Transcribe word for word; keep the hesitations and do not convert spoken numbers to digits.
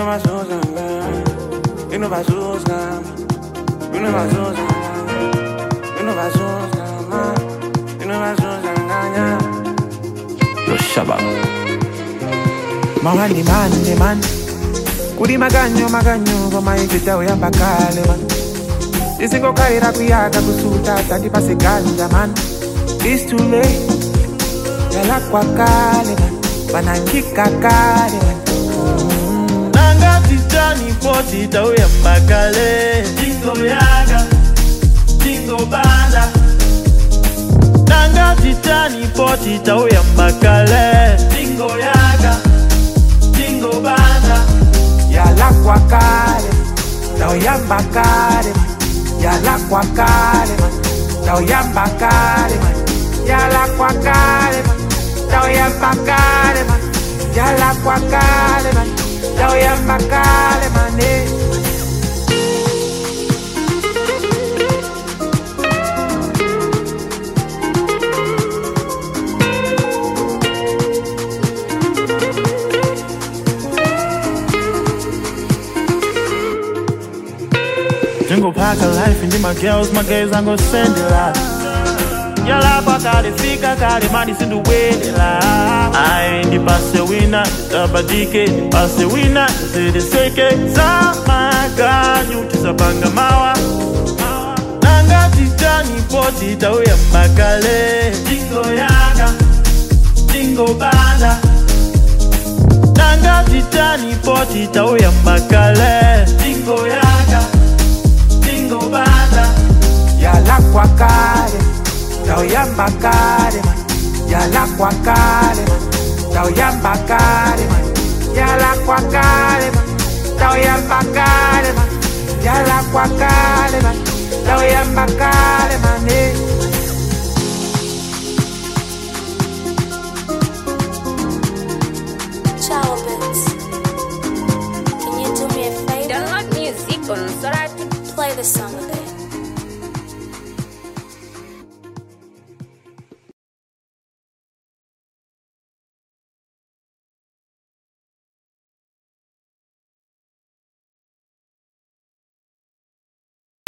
know my soul's you know my soul's you know my soul's you know my soul's you know my soul's Yo Shabba Mahani man the man Kuri maganyo maganyo Goma ikita uyamba kale man Isingo kaira kuyaga kusuta Tandi pasi ganja man It's too late Yala kwa kale man Banangika kale man Nanga titani poti ta uyamba kale Jingo yaga Jingo banda Nanga titani poti ta uyamba kale Jingo yaga Jingo banda Yala kwa kale Ta uyamba kale man Yala kwa kale man Ta uyamba kale man Yala kwa kale man Ta uyamba kale man Yala kwa kale man Ta uyamba kale man eh Jingle pack a life and my girls, my guys, I'm gonna send it out. Yala paka de fika kare mani sindu wele la. I ain't the passe winner, tabadike the passe winner. Say the seke sama ganyu tisabanga mawa. Nanga titani poti ta uyamba kale. Jingo yaga, jingo banda. Nanga titani poti ta uyamba kale. Jingo yaga. Yala kwa kale Ta uyamba kale man Yala kwa kale man Ta uyamba kale man Yala kwa kale man Ta uyamba kale man Yala kwa kale man Ta uyamba kale man eh